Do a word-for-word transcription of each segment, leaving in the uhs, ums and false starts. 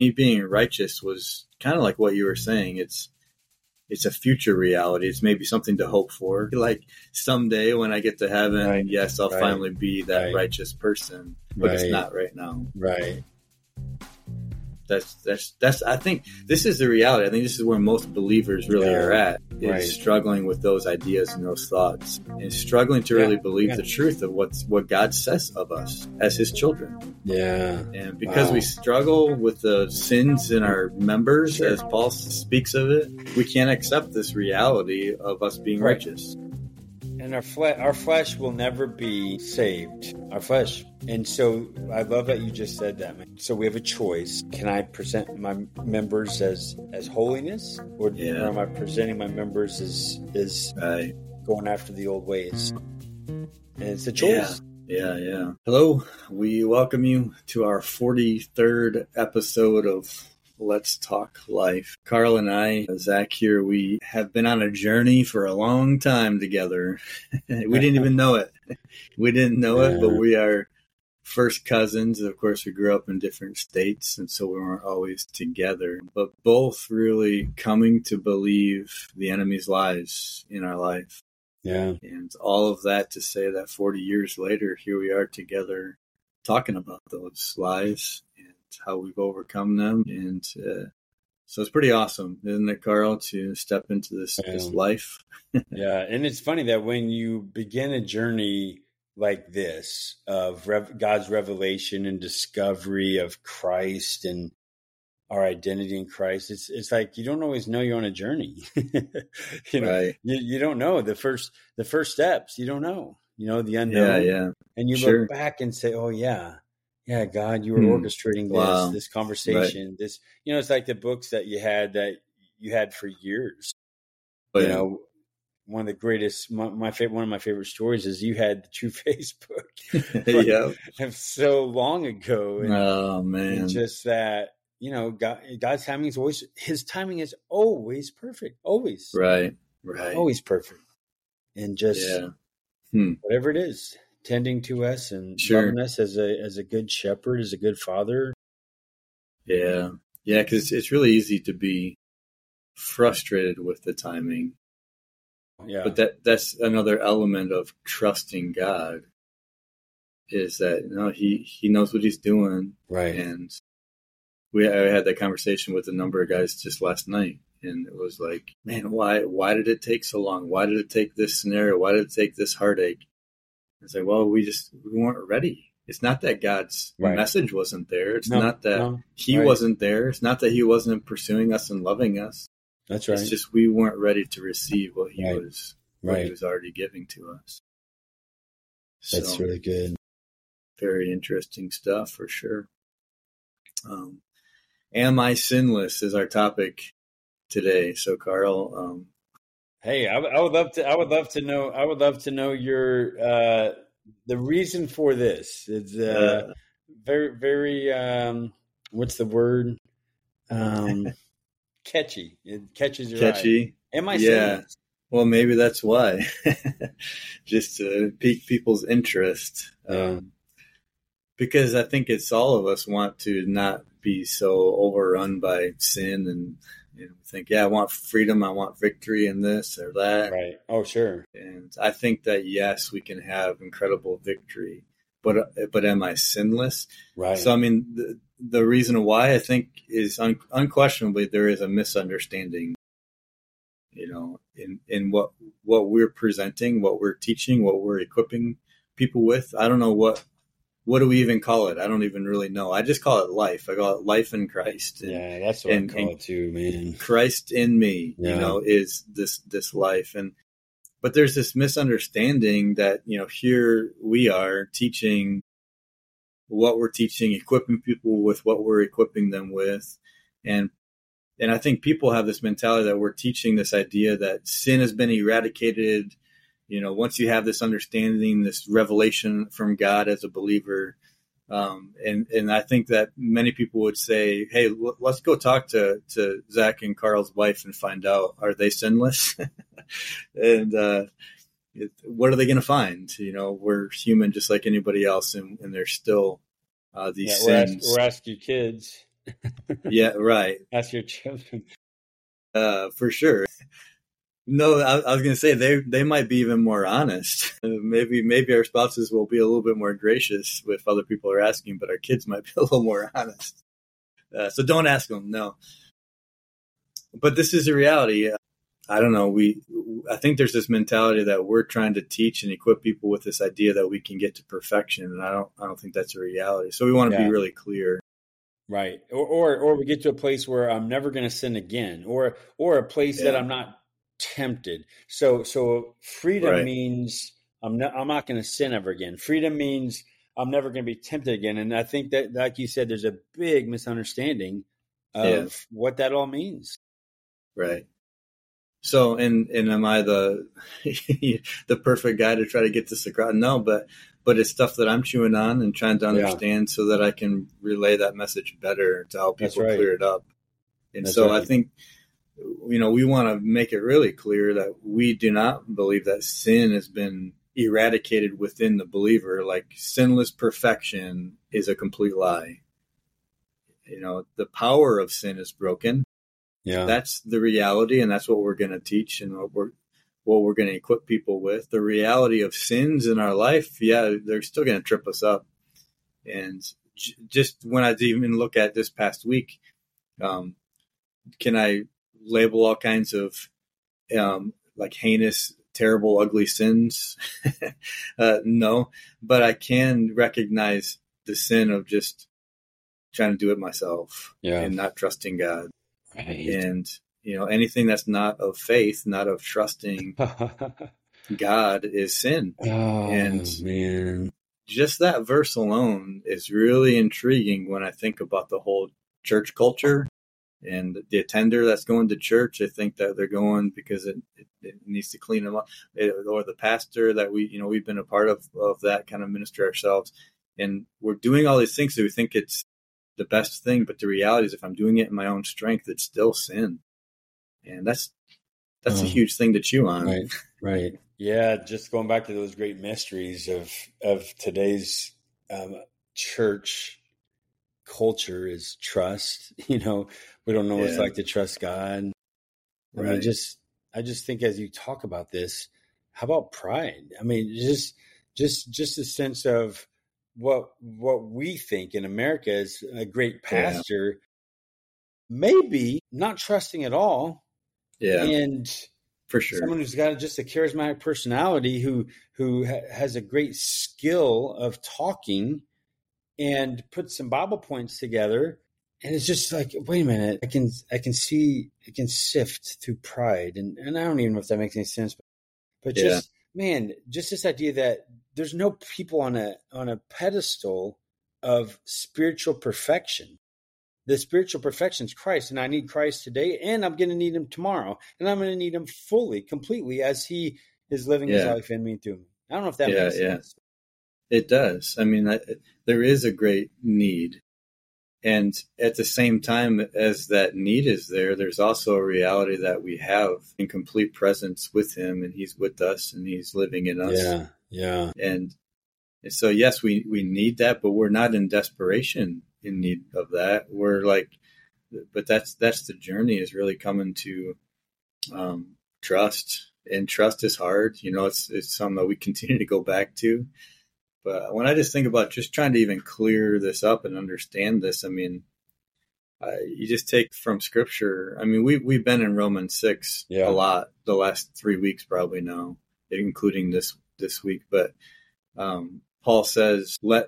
me being righteous was kind of like what you were saying. It's it's a future reality. It's maybe something to hope for. Like someday when I get to heaven, right. yes, I'll right. finally be that right. righteous person. But right. it's not right now. Right. That's that's that's. I think this is the reality. I think this is where most believers really yeah. are at, is right. struggling with those ideas and those thoughts, and struggling to yeah. really believe yeah. the truth of what's what God says of us as His children. Yeah. And because wow. we struggle with the sins in our members, sure. as Paul speaks of it, we can't accept this reality of us being right. righteous. And our flesh, our flesh will never be saved. Our flesh. And so I love that you just said that, man. So we have a choice. Can I present my members as, as holiness? Or, yeah. or am I presenting my members as, as right. going after the old ways? And it's a choice. Yeah, yeah, yeah. Hello. We welcome you to our forty-third episode of Let's Talk Life. Carl and I, Zach here, we have been on a journey for a long time together. We didn't even know it. We didn't know it, but we are first cousins. Of course, we grew up in different states, and so we weren't always together. But both really coming to believe the enemy's lies in our life. Yeah. And all of that to say that forty years later, here we are together talking about those lies how we've overcome them. And uh, so it's pretty awesome, isn't it, Carl, to step into this, yeah. this life? Yeah. And it's funny that when you begin a journey like this of rev- God's revelation and discovery of Christ and our identity in Christ, it's it's like you don't always know you're on a journey. you know, right. you, you don't know the first the first steps. You don't know, you know, the unknown. Yeah, yeah. And you sure. look back and say, oh, yeah. Yeah, God, you were hmm. orchestrating this, wow. this conversation, right. this, you know, it's like the books that you had that you had for years. Oh, you yeah. know, one of the greatest, my, my favorite, one of my favorite stories is you had the True Face book. yeah. So long ago. And, oh, man. and just that, you know, God, God's timing is always, his timing is always perfect. Always. Right. Right. Always perfect. And just yeah. hmm. whatever it is. Tending to us and sure. loving us as a as a good shepherd, as a good father. Yeah, yeah, because it's, it's really easy to be frustrated with the timing. Yeah, but that that's another element of trusting God. Is that you know he he knows what he's doing, right? And we I had that conversation with a number of guys just last night, and it was like, man, why why did it take so long? Why did it take this scenario? Why did it take this heartache? It's like, well, we just we weren't ready. It's not that God's right. message wasn't there. It's no, not that no, he right. wasn't there. It's not that he wasn't pursuing us and loving us. That's right. It's just we weren't ready to receive what he right. was what right. he was already giving to us. That's so, really good. Very interesting stuff for sure. Um, am I sinless is our topic today. So, Carl. Um, Hey, I, I would love to. I would love to know. I would love to know your uh, the reason for this. It's uh, uh, very, very. Um, what's the word? Um, catchy. It catches your catchy. eye. Am I? Yeah. Sinless? Well, maybe that's why. Just to pique people's interest. Yeah. Um, because I think it's all of us want to not be so overrun by sin and. You know, think, yeah, I want freedom. I want victory in this or that. Right. Oh, sure. And I think that, yes, we can have incredible victory, but, but am I sinless? Right. So, I mean, the, the reason why I think is un, unquestionably there is a misunderstanding, you know, in, in what, what we're presenting, what we're teaching, what we're equipping people with. I don't know what, what do we even call it? I don't even really know. I just call it life. I call it life in Christ. And, yeah, that's what and, I call it too, man. Christ in me, yeah. you know, is this this life. And but there's this misunderstanding that, you know, here we are teaching what we're teaching, equipping people with what we're equipping them with. And and I think people have this mentality that we're teaching this idea that sin has been eradicated. You know, once you have this understanding, this revelation from God as a believer, um, and and I think that many people would say, "Hey, l- let's go talk to, to Zach and Carl's wife and find out, are they sinless? and uh, it, what are they going to find? You know, we're human just like anybody else, and, and there's still uh, these yeah, sins." We're, ask, we're asking kids. Yeah, right. Ask your children. Uh, for sure. No, I, I was going to say they they might be even more honest. maybe maybe our spouses will be a little bit more gracious if other people are asking, but our kids might be a little more honest. Uh, so don't ask them. No. But this is a reality. I don't know. We I think there's this mentality that we're trying to teach and equip people with this idea that we can get to perfection, and I don't I don't think that's a reality. So we want to Yeah. be really clear. Right. Or, or or we get to a place where I'm never going to sin again, or or a place Yeah. that I'm not tempted. So so freedom Right. means I'm not I'm not going to sin ever again. Freedom means I'm never going to be tempted again. And I think that, like you said, there's a big misunderstanding of Yeah. what that all means. Right. So, and and am I the the perfect guy to try to get this across? No, but but it's stuff that I'm chewing on and trying to understand yeah. so that I can relay that message better to help people right. clear it up. And That's so right. I think, you know, we want to make it really clear that we do not believe that sin has been eradicated within the believer. Like sinless perfection is a complete lie. You know, the power of sin is broken. Yeah, that's the reality, and that's what we're going to teach and what we're what we're going to equip people with. The reality of sins in our life, yeah, they're still going to trip us up. And j- just when I even look at this past week, um, can I label all kinds of um, like heinous, terrible, ugly sins? uh, no, but I can recognize the sin of just trying to do it myself yeah. and not trusting God. Right. And, you know, anything that's not of faith, not of trusting God is sin. Oh, and man. Just that verse alone is really intriguing when I think about the whole church culture and the attender that's going to church. I think that they're going because it, it, it needs to clean them up, it, or the pastor that we, you know, we've been a part of, of that kind of ministry ourselves. And we're doing all these things that we think it's the best thing, but the reality is if I'm doing it in my own strength, it's still sin. And that's that's oh, a huge thing to chew on. Right, right. Yeah, just going back to those great mysteries of of today's um, church culture is trust. You know, we don't know what yeah. it's like to trust God. I right. mean, just I just think as you talk about this, how about pride? I mean, just just just a sense of what what we think in America is a great pastor, yeah. maybe not trusting at all. Yeah, and for sure, someone who's got just a charismatic personality who who ha- has a great skill of talking and put some Bible points together, and it's just like, wait a minute, I can I can see I can sift through pride, and and I don't even know if that makes any sense, but, but yeah. just man, just this idea that there's no people on a on a pedestal of spiritual perfection. The spiritual perfection is Christ, and I need Christ today, and I'm going to need him tomorrow, and I'm going to need him fully, completely, as he is living yeah. his life in me and through me. I don't know if that yeah, makes yeah. sense. It does. I mean, I, there is a great need. And at the same time as that need is there, there's also a reality that we have in complete presence with him, and he's with us, and he's living in us. Yeah, yeah. And so, yes, we, we need that, but we're not in desperation in need of that. We're like, but that's that's the journey, is really coming to um, trust. And trust is hard. You know, it's it's something that we continue to go back to. But when I just think about just trying to even clear this up and understand this, I mean, uh, you just take from Scripture. I mean, we, we've been in Romans six yeah. a lot the last three weeks probably now, including this this week. But um, Paul says, let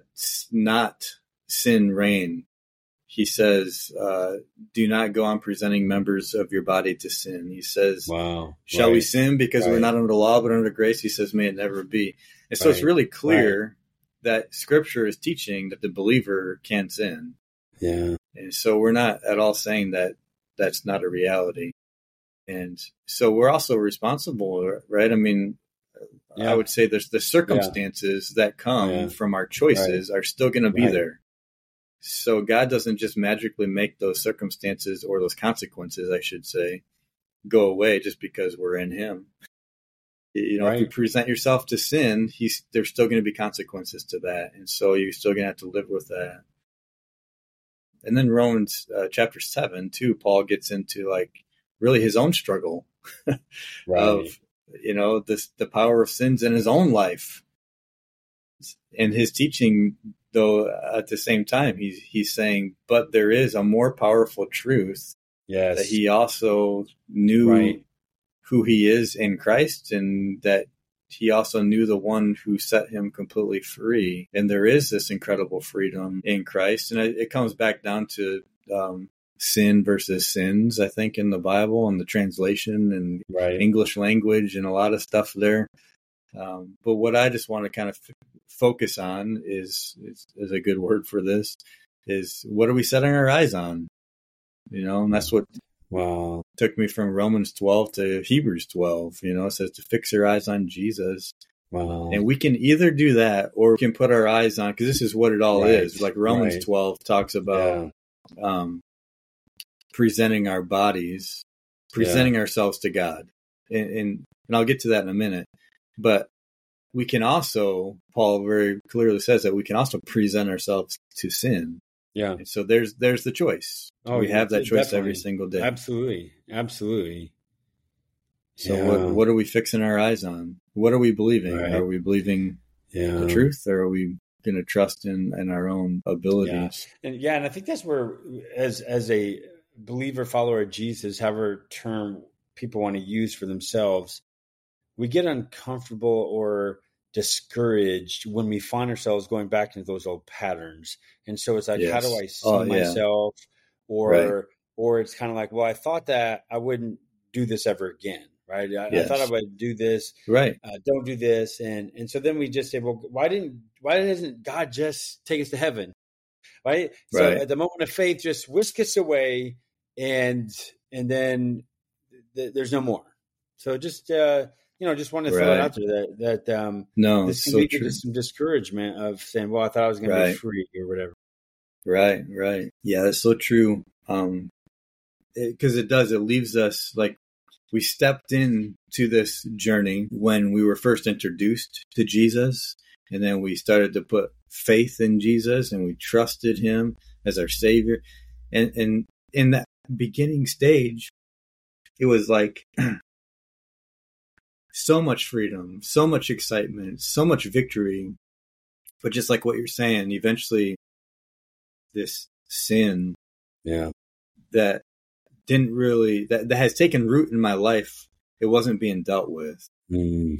not sin reign. He says, uh, do not go on presenting members of your body to sin. He says, wow. shall right. we sin because right. we're not under the law but under grace? He says, may it never be. And so right. it's really clear right. that Scripture is teaching that the believer can sin. Yeah. And so we're not at all saying that that's not a reality. And so we're also responsible, right? I mean, yeah. I would say there's the circumstances yeah. that come yeah. from our choices right. are still going to be right. there. So God doesn't just magically make those circumstances, or those consequences, I should say, go away just because we're in him. You know, right. if you present yourself to sin, he's, there's still going to be consequences to that. And so you're still going to have to live with that. and then Romans uh, chapter seven too, Paul gets into like really his own struggle right. of, you know, this, the power of sins in his own life. And his teaching, though, at the same time, he's, he's saying, but there is a more powerful truth. Yes. That he also knew right. who he is in Christ, and that he also knew the one who set him completely free. And there is this incredible freedom in Christ. And it, it comes back down to um, sin versus sins, I think, in the Bible and the translation and right. English language and a lot of stuff there. Um, but what I just want to kind of f- focus on is, is, is a good word for this, is what are we setting our eyes on? You know, and that's what wow. took me from Romans twelve to Hebrews twelve. You know, it says to fix your eyes on Jesus. Wow. And we can either do that or we can put our eyes on, because this is what it all right. is. Like Romans right. twelve talks about yeah. um, presenting our bodies, presenting yeah. ourselves to God. And, and, and I'll get to that in a minute. But we can also, Paul very clearly says that we can also present ourselves to sin. Yeah. And so there's there's the choice. Oh, we have that choice definitely. every single day. Absolutely. Absolutely. So yeah. what what are we fixing our eyes on? What are we believing? Right. Are we believing yeah. the truth, or are we going to trust in, in our own abilities? Yeah. And yeah, and I think that's where, as as a believer, follower of Jesus, however term people want to use for themselves, we get uncomfortable or discouraged when we find ourselves going back into those old patterns. And so it's like, yes. how do I see oh, myself? Yeah. Or, right. or it's kind of like, well, I thought that I wouldn't do this ever again. Right. I, yes. I thought I would do this. Right. Uh, don't do this. And, and so then we just say, well, why didn't, why doesn't God just take us to heaven? Right. So right. at the moment of faith, just whisk us away and, and then th- there's no more. So just, uh, you know, just want to throw right. it out there that, that um, no, this can so lead true. to some discouragement of saying, well, I thought I was going right. to be free or whatever. Right, right. Yeah, that's so true. Um, because it, it does, it leaves us like we stepped into this journey when we were first introduced to Jesus. And then we started to put faith in Jesus and we trusted him as our savior. And, and in that beginning stage, it was like so much freedom, so much excitement, so much victory. But just like what you're saying, eventually this sin yeah. that didn't really, that, that has taken root in my life, it wasn't being dealt with. Mm.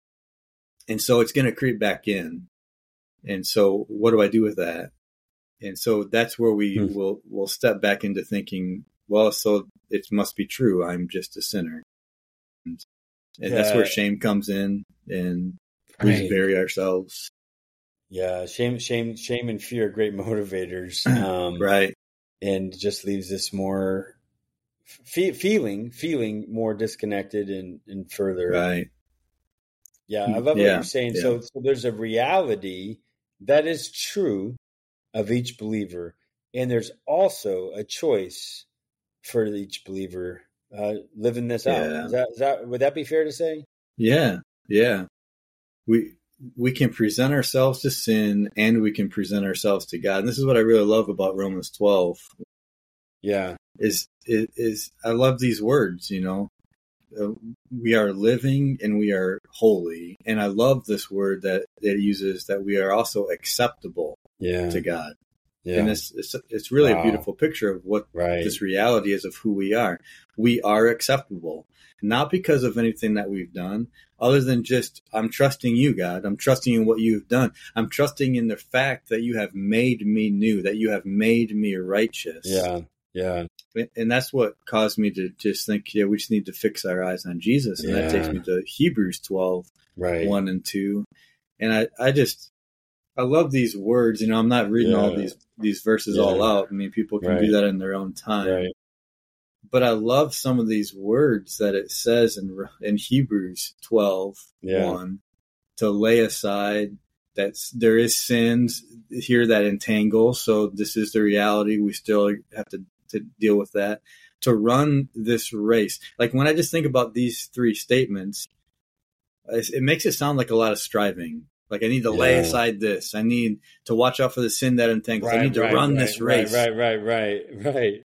And so it's going to creep back in. And so what do I do with that? And so that's where we mm. will will step back into thinking, well, so it must be true. I'm just a sinner. And, and yeah. that's where shame comes in, and we right. bury ourselves. Yeah, shame, shame, shame, and fear are great motivators, um, right? And just leaves us more fe- feeling, feeling more disconnected and, and further. Right. Yeah, I love what yeah. you're saying. Yeah. So, so there's a reality that is true of each believer, and there's also a choice for each believer uh, living this out. Yeah. Is that, is that would that be fair to say? Yeah, yeah. We. We can present ourselves to sin and we can present ourselves to God. And this is what I really love about Romans twelve. Yeah. Is, is, is I love these words, you know, uh, we are living and we are holy. And I love this word that it uses, that we are also acceptable yeah. to God. Yeah. And it's, it's, it's really wow. a beautiful picture of what right. this reality is of who we are. We are acceptable, not because of anything that we've done, other than just, I'm trusting you, God. I'm trusting in what you've done. I'm trusting in the fact that you have made me new, that you have made me righteous. Yeah, yeah. And that's what caused me to just think, yeah, we just need to fix our eyes on Jesus. And yeah. that takes me to Hebrews twelve, right. one and two. And I, I just, I love these words. You know, I'm not reading yeah. all these, these verses yeah. all out. I mean, people can right. do that in their own time. Right. But I love some of these words that it says in in Hebrews twelve, yeah. one, to lay aside that there is sins here that entangle. So this is the reality. We still have to, to deal with that. To run this race. Like when I just think about these three statements, it makes it sound like a lot of striving. Like I need to Yeah. lay aside this. I need to watch out for the sin that entangles. Right, I need to right, run right, this race. Right, right, right, right, right.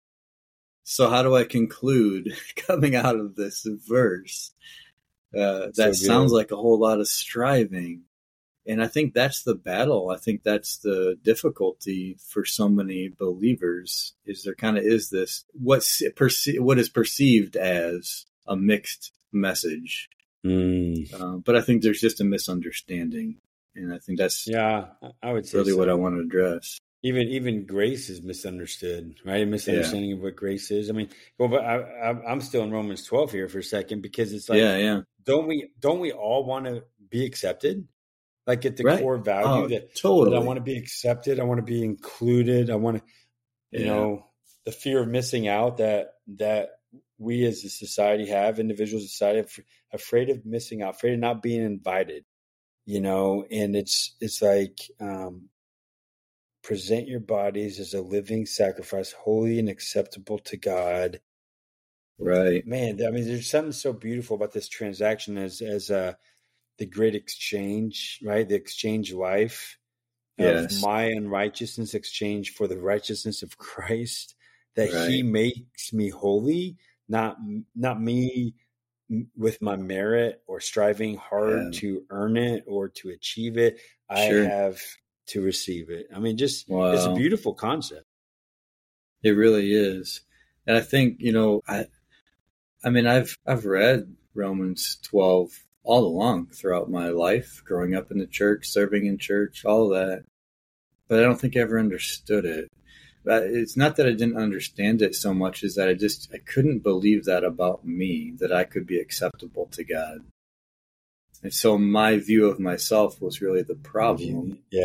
So how do I conclude coming out of this verse? Uh, that So sounds good. like a whole lot of striving. And I think that's the battle. I think that's the difficulty for so many believers is there kind of is this, what's perce- what is perceived as a mixed message. Mm. Uh, but I think there's just a misunderstanding. And I think that's Yeah, I would say really so. what I want to address. Even even grace is misunderstood, right? A misunderstanding yeah. of what grace is. I mean, well, but I, I, I'm still in Romans twelve here for a second because it's like, yeah, yeah. Don't we don't we all want to be accepted? Like at the right. core value oh, that, totally. that I want to be accepted, I want to be included, I want to, you yeah. know, the fear of missing out that that we as a society have, individuals, society, afraid of missing out, afraid of not being invited, you know, and it's it's like. Um, present your bodies as a living sacrifice, holy and acceptable to God. Right. Man, I mean, there's something so beautiful about this transaction as as uh, the great exchange, right? The exchange life yes. of my unrighteousness exchange for the righteousness of Christ, that right. he makes me holy, not not me with my merit or striving hard yeah. to earn it or to achieve it. Sure. I have to receive it. I mean, just wow. it's a beautiful concept. It really is. And I think, you know, I I mean, I've I've read Romans twelve all along throughout my life, growing up in the church, serving in church, all of that. But I don't think I ever understood it. But it's not that I didn't understand it so much as that I just I couldn't believe that about me, that I could be acceptable to God. And so my view of myself was really the problem. Yeah.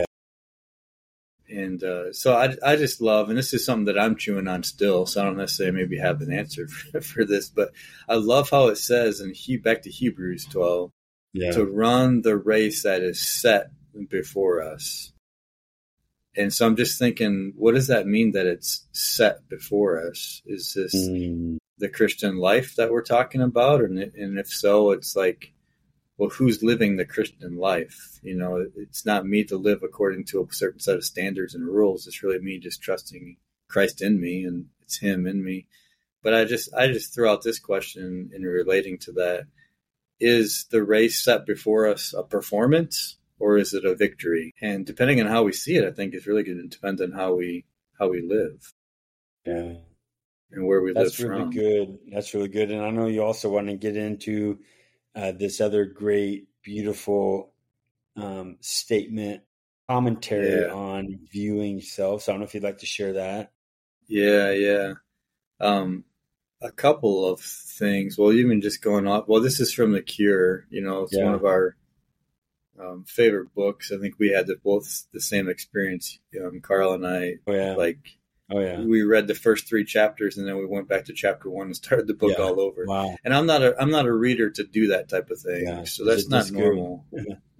And uh, so I, I just love, and this is something that I'm chewing on still, so I don't necessarily maybe have an answer for, for this, but I love how it says in he, back to Hebrews twelve, yeah. to run the race that is set before us. And so I'm just thinking, what does that mean that it's set before us? Is this mm. the Christian life that we're talking about? And, and if so, it's like, well, who's living the Christian life? You know, it's not me to live according to a certain set of standards and rules. It's really me just trusting Christ in me, and it's him in me. But I just, I just threw out this question in relating to that. Is the race set before us a performance, or is it a victory? And depending on how we see it, I think it's really going to depend on how we, how we live. Yeah. And where we That's live really from. good. That's really good. And I know you also want to get into Uh, this other great, beautiful um, statement, commentary yeah. on viewing self. So I don't know if you'd like to share that. Yeah, yeah. Um, a couple of things. Well, even just going off. Well, this is from The Cure. You know, it's yeah. one of our um, favorite books. I think we had the, both the same experience, um, Carl and I. Oh, yeah. Like, oh, yeah. we read the first three chapters, and then we went back to chapter one and started the book yeah. all over. Wow. And I'm not a I'm not a reader to do that type of thing, yeah. so that's not normal.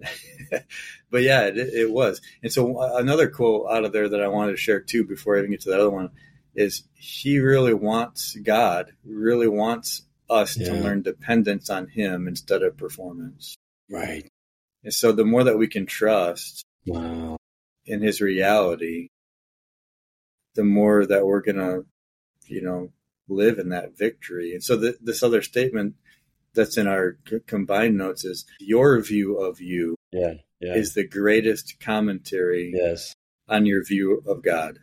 But yeah, it, it was. And so another quote out of there that I wanted to share too, before I even get to the other one, is he really wants God really wants us yeah. to learn dependence on him instead of performance. Right. And so the more that we can trust wow. in his reality, the more that we're going to, you know, live in that victory. And so the, this other statement that's in our c- combined notes is your view of you yeah, yeah. is the greatest commentary yes. on your view of God.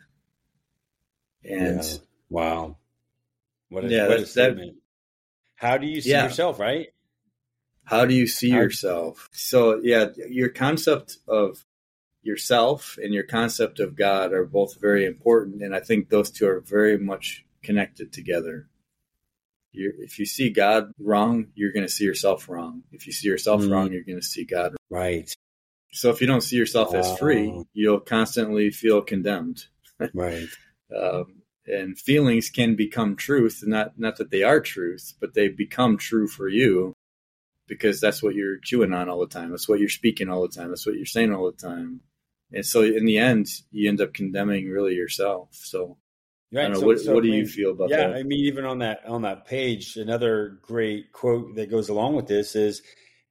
And yeah. wow. What a, yeah, what a that, statement. How do you see yeah. yourself, right? How do you see How, yourself? So yeah, your concept of yourself and your concept of God are both very important, and I think those two are very much connected together. You're, if you see God wrong, you're going to see yourself wrong. If you see yourself mm. wrong, you're going to see God right. So if you don't see yourself wow. as free, you'll constantly feel condemned. Right. um, and feelings can become truth, not not that they are truth, but they become true for you because that's what you're chewing on all the time. That's what you're speaking all the time. That's what you're saying all the time. And so in the end, you end up condemning really yourself. So right. I don't know, so, what, so, what do I mean, you feel about yeah, that? Yeah, I mean, even on that on that page, another great quote that goes along with this is,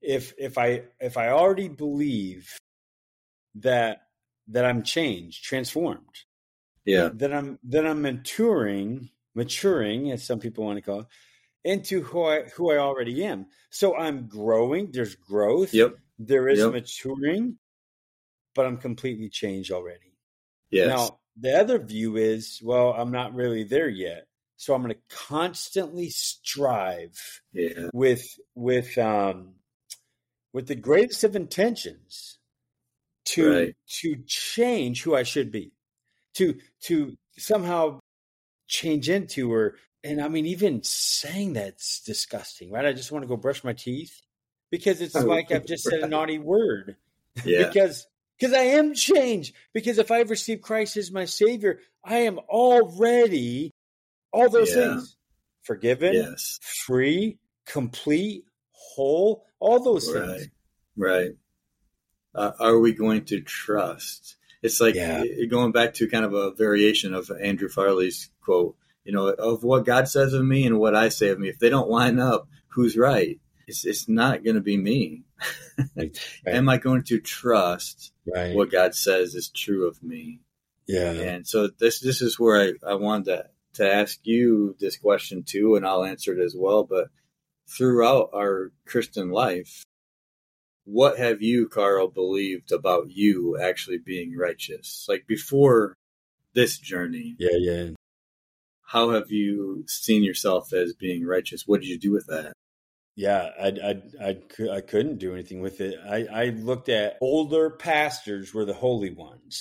if if I if I already believe that that I'm changed, transformed, Yeah. that I'm that I'm maturing, maturing, as some people want to call it, into who I who I already am. So I'm growing. There's growth. Yep. There is Yep. maturing, but I'm completely changed already. Yes. Now, the other view is, well, I'm not really there yet. So I'm going to constantly strive Yeah. with with um, with the greatest of intentions to Right. to change who I should be, to to somehow change into, or and I mean, even saying that's disgusting, right? I just want to go brush my teeth because it's like I've just said a Right. naughty word. Yeah. because because I am changed. Because if I've received Christ as my Savior, I am already all those Yeah. things: forgiven, Yes. free, complete, whole, all those Right. things. Right. Uh, are we going to trust? It's like Yeah. it- going back to kind of a variation of Andrew Farley's quote, you know, of what God says of me and what I say of me. If they don't line up, who's right? It's it's not going to be me. Right. Am I going to trust Right. what God says is true of me? Yeah. And so this this is where I, I wanted to, to ask you this question too, and I'll answer it as well. But throughout our Christian life, what have you, Carl, believed about you actually being righteous? Like before this journey, Yeah. Yeah. how have you seen yourself as being righteous? What did you do with that? Yeah, I, I, I, cou- I couldn't do anything with it. I, I looked at older pastors were the holy ones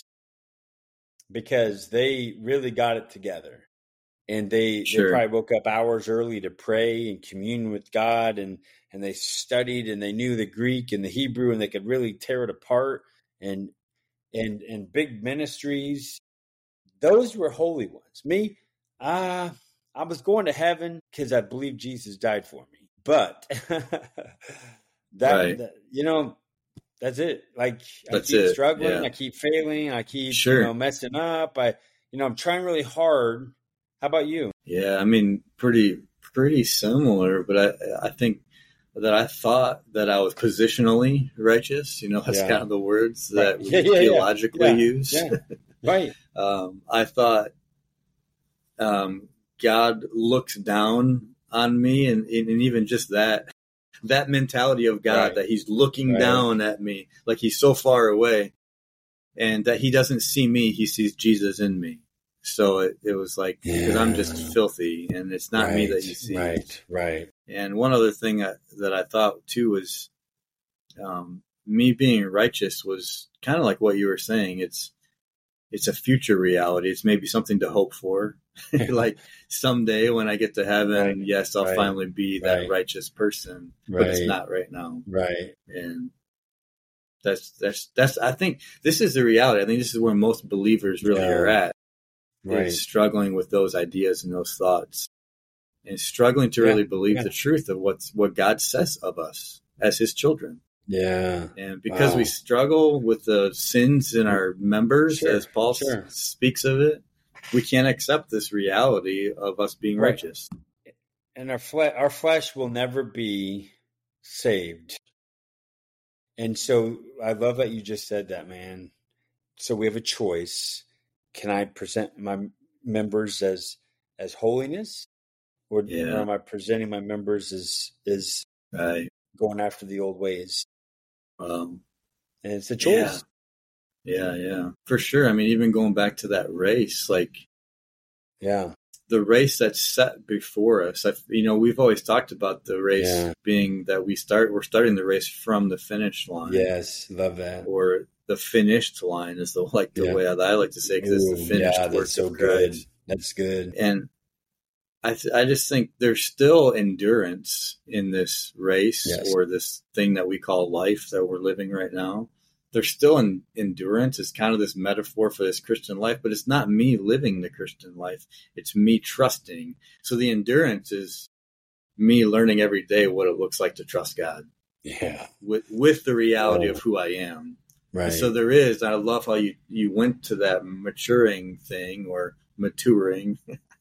because they really got it together. And they, Sure. they probably woke up hours early to pray and commune with God, and, and they studied and they knew the Greek and the Hebrew, and they could really tear it apart, and and and big ministries. Those were holy ones. Me, uh, I was going to heaven because I believe Jesus died for me. But that, Right. that, you know, that's it. Like I That's keep it. struggling, Yeah. I keep failing, I keep Sure. you know messing up. I, you know, I'm trying really hard. How about you? Yeah, I mean, pretty pretty similar, but I I think that I thought that I was positionally righteous. You know, that's Yeah. kind of the words Right. that we Yeah, yeah, yeah. theologically Yeah. use. Yeah. Right. um, I thought um, God looks down on me, and, and even just that that mentality of God, Right. that He's looking Right. down at me, like He's so far away, and that He doesn't see me; He sees Jesus in me. So it, it was like, because I'm just Yeah. filthy, and it's not me that Right. He sees. Right. Right. And one other thing I, that I thought too was um, me being righteous was kind of like what you were saying. It's it's a future reality. It's maybe something to hope for. Like someday when I get to heaven, Right. yes, I'll Right. finally be that Right. righteous person. But it's Right. not right now. Right. And that's that's that's. I think this is the reality. I think this is where most believers really Yeah. are at. Right. Is struggling with those ideas and those thoughts, and struggling to Yeah. really believe Yeah. the truth of what's what God says of us as His children. Yeah. And because Wow. we struggle with the sins in our members, Sure. as Paul Sure. s- speaks of it, we can't accept this reality of us being Right. righteous. And our flesh, our flesh will never be saved. And so I love that you just said that, man. So we have a choice. Can I present my members as as holiness, or, Yeah. or am I presenting my members as as Right. going after the old ways? Um, And it's a yeah. choice. Yeah. Yeah. For sure. I mean, even going back to that race, like Yeah. the race that's set before us. I, you know, we've always talked about the race Yeah. being that we start, we're starting the race from the finish line. Yes. Love that. Or the finished line is the like the Yeah. way I like to say, because it's the Ooh, finished yeah, work that's so of good. Christ. That's good. And I th- I just think there's still endurance in this race, Yes. or this thing that we call life that we're living right now. There's still an endurance. It's kind of this metaphor for this Christian life, but it's not me living the Christian life. It's me trusting. So the endurance is me learning every day what it looks like to trust God Yeah. with with the reality Oh. of who I am. Right. So there is, I love how you, you went to that maturing thing, or maturing.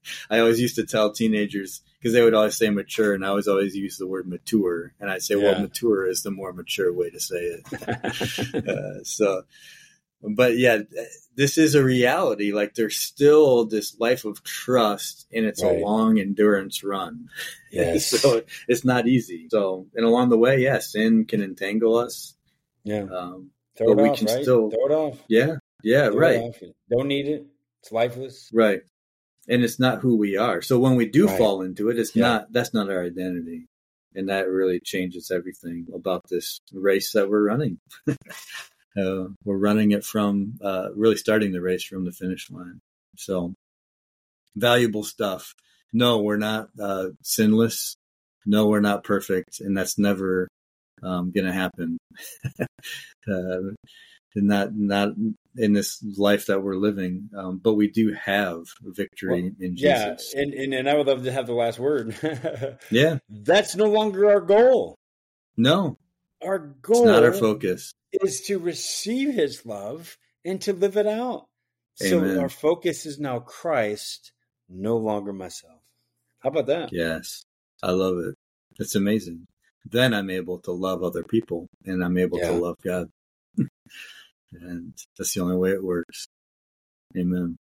I always used to tell teenagers, because they would always say mature, and I was always use the word mature. And I'd say, yeah. well, mature is the more mature way to say it. uh, so, but yeah, this is a reality. Like there's still this life of trust, and it's right. a long endurance run. Yes. So it's not easy. So, and along the way, yeah, sin can entangle us. Yeah. Um, Throw but it we off, can right? still, Throw it off. Yeah. Yeah. Throw right. Don't need it. It's lifeless. Right. And it's not who we are. So when we do right. fall into it, it's yeah. not, that's not our identity. And that really changes everything about this race that we're running. uh, we're running it from, uh, really starting the race from the finish line. So valuable stuff. No, we're not, uh, sinless. No, we're not perfect. And that's never, um, going to happen. uh, and not, not in this life that we're living. Um, but we do have victory well, in Jesus. Yeah. And, and, and I would love to have the last word. yeah. That's no longer our goal. No. Our goal it's not our focus. Is to receive his love and to live it out. Amen. So our focus is now Christ, no longer myself. How about that? Yes. I love it. It's amazing. Then I'm able to love other people, and I'm able yeah. to love God. And that's the only way it works. Amen.